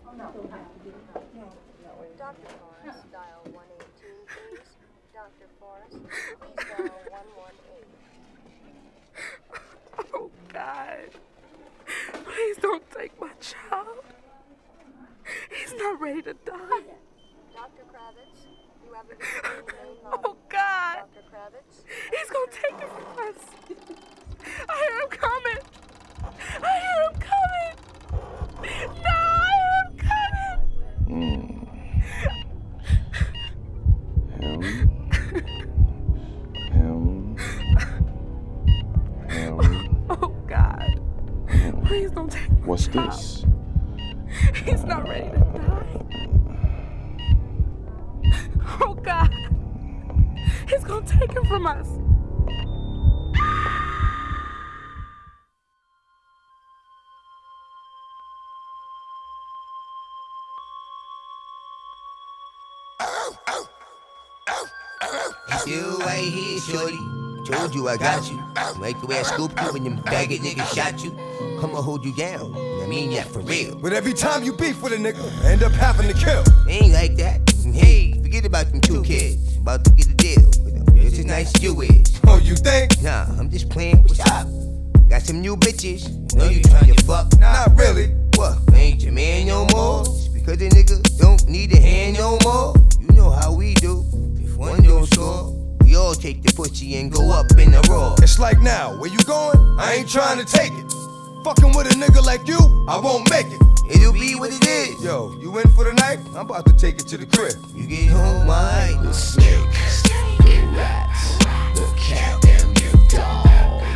Dr. Forrest, dial 118, please. Dr. Forrest, please dial 118. Oh, God. Please don't take my child. He's not ready to die. Dr. Kravitz, you have a visitor in the main lobby. Oh, God. Dr. Kravitz. He's gonna take it from us. I hear him coming. I hear him coming. No, I hear him coming. Oh, God. Please don't take my What's child. this? He's not ready to die. Oh, God. He's gonna take him from us. You right here, shorty. Told you I got you. Like the way I scooped you when them faggot niggas shot you. I'ma hold you down. I mean that for real. But every time you beef with a nigga, I end up having to kill. Ain't like that. Hey, forget about them 2 kids. About to get a deal. Just as nice as you is. Oh, you think? Nah, I'm just playing. What's up? Got some new bitches. Know you tryna fuck. Not really. What? Ain't your man no more? Just because a nigga don't need a hand no more? You know how we do. If one don't score, we all take the pussy and go up in the raw. It's like now, where you going? I ain't trying to take it. Fucking with a nigga like you, I won't make it. It'll be what it is. Yo, you in for the night? I'm about to take it to the crib. You get home, alright. The snake, the rats, the cat, and the dog.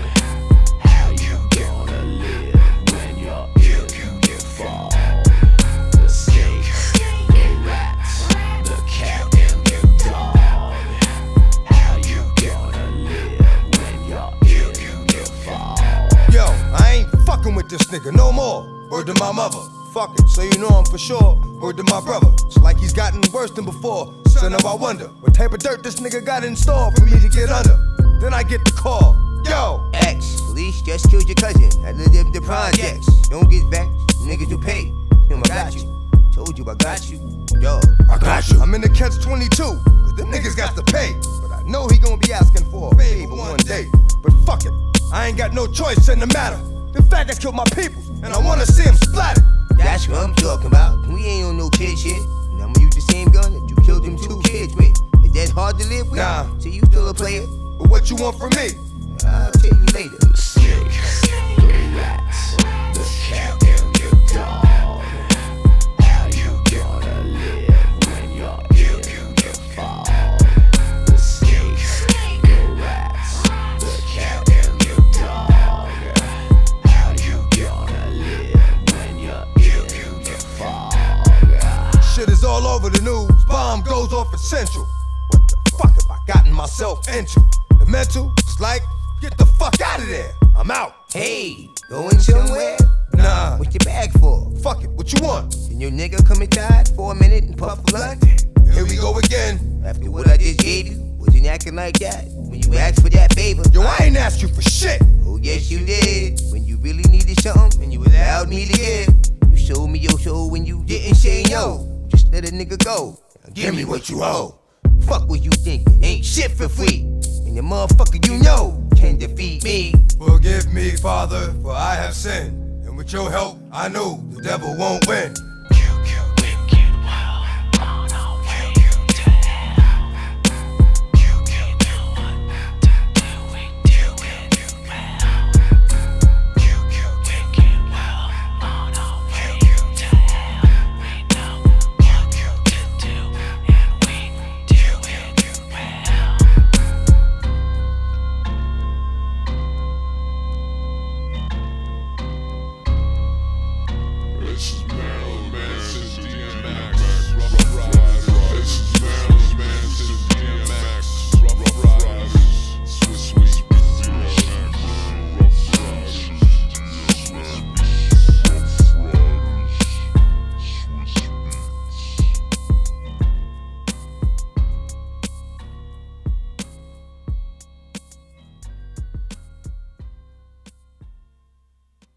How you gonna live when you're ill? You fall. The snake, the rats, the cat, and the dog. How you gonna live when you're ill? You fall. Yo, I ain't fucking with this nigga no more. Word to my mother. Fuck it, so you know I'm for sure. Word to my brother. It's like he's gotten worse than before. Son of I wonder what type of dirt this nigga got in store for me to get under. Then I get the call. Yo, X, police just killed your cousin. I live in the projects. Don't get back, niggas will pay. I got you. Told you I got you. Yo, I got you. I'm in the catch-22, cause them niggas got to pay. But I know he gonna be asking for a favor one day. But fuck it, I ain't got no choice in the matter. The fact I killed my people, and I wanna see him splattered. that's what I'm talking about. We ain't on no kid shit. And I'ma use the same gun that you killed them 2 kids with. Is that hard to live with? Nah. So you still a player? But what you want from me? I'll tell you later. The snake, the rats, the cat, and the dog. How you gonna live when you're ill? You fall. The snake, the rats, the cat, and the dog. How you gonna live when you're ill? You fall. Shit is all over the news. Bomb goes off at Central. What the fuck have I gotten myself into? The mental is like, get the fuck out of there. I'm out. Hey, going somewhere? Nah. What's your bag for? Fuck it, what you want? Can your nigga come inside for a minute and puff a blunt? Here we go again. After what I just gave you, wasn't acting like that when you asked for that favor. Yo, I ain't asked you for shit. Oh yes you did. When you really needed something and you allowed me to give. You showed me your soul when you didn't say no. Just let a nigga go. Now give me what you owe. Fuck what you thinking, ain't shit for free. And the motherfucker you know can defeat me. Forgive me, Father, for I have sinned. And with your help, I know the devil won't win. This is